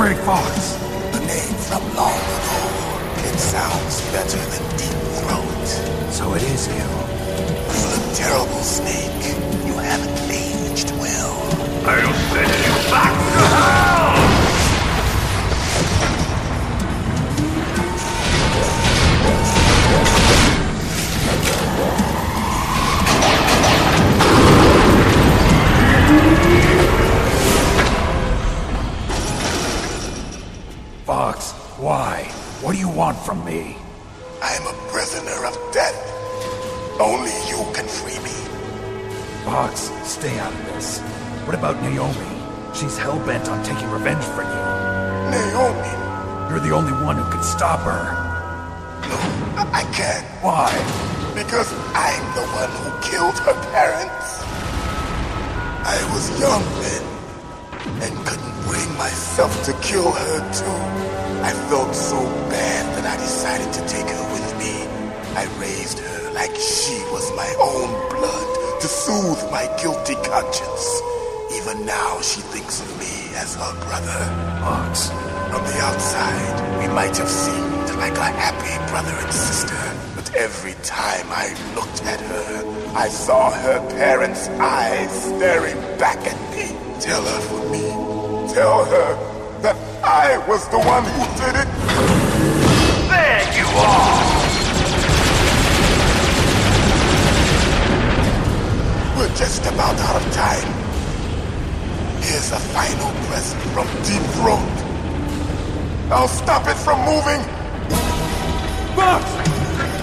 Gray Fox. The name from long ago. It sounds better than Deep Throat. So it is you. You look terrible, Snake. You haven't aged well. I'll send you back to hell! Fox, why? What do you want from me? I'm a prisoner of death. Only you can free me. Fox, stay out of this. What about Naomi? She's hell-bent on taking revenge for you. Naomi? You're the only one who can stop her. No, I can't. Why? Because I'm the one who killed her parents. I was young then, and couldn't bring myself to kill her too. I felt so bad that I decided to take her with me. I raised her like she was my own blood to soothe my guilty conscience. Even now she thinks of me as her brother. Fox. From the outside, we might have seemed like a happy brother and sister. But every time I looked at her, I saw her parents' eyes staring back at me. Tell her for me. Tell her that I was the one who did it. There you are! We're just about out of time. Here's a final present from Deep Throat. I'll stop it from moving. Fox!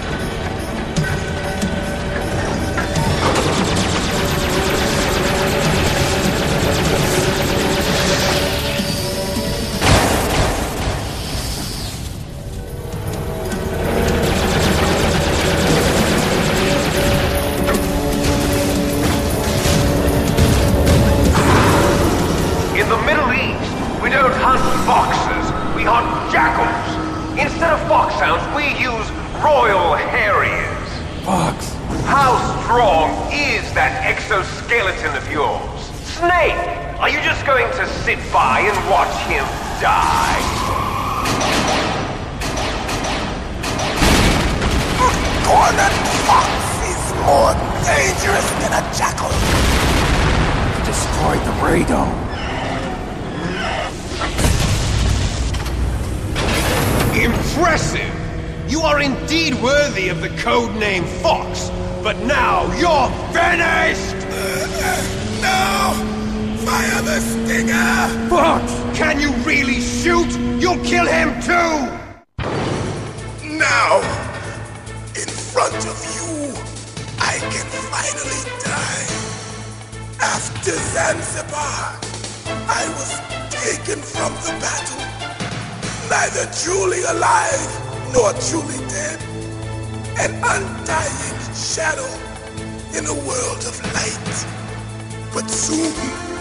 In the Middle East, we don't hunt foxes, we hunt jackals. Instead of foxhounds, we use royal harriers. Fox! How strong is that exoskeleton of yours? Snake, are you just going to sit by and watch him die? Cornered fox is more dangerous than a jackal. Destroyed the radome. Impressive! You are indeed worthy of the codename Fox, but now you're finished! No! Fire the stinger! Fox! Can you really shoot? You'll kill him too! Now, in front of you, I can finally die. After Zanzibar, I was taken from the battle. Neither truly alive nor truly dead. An undying shadow in a world of light. But soon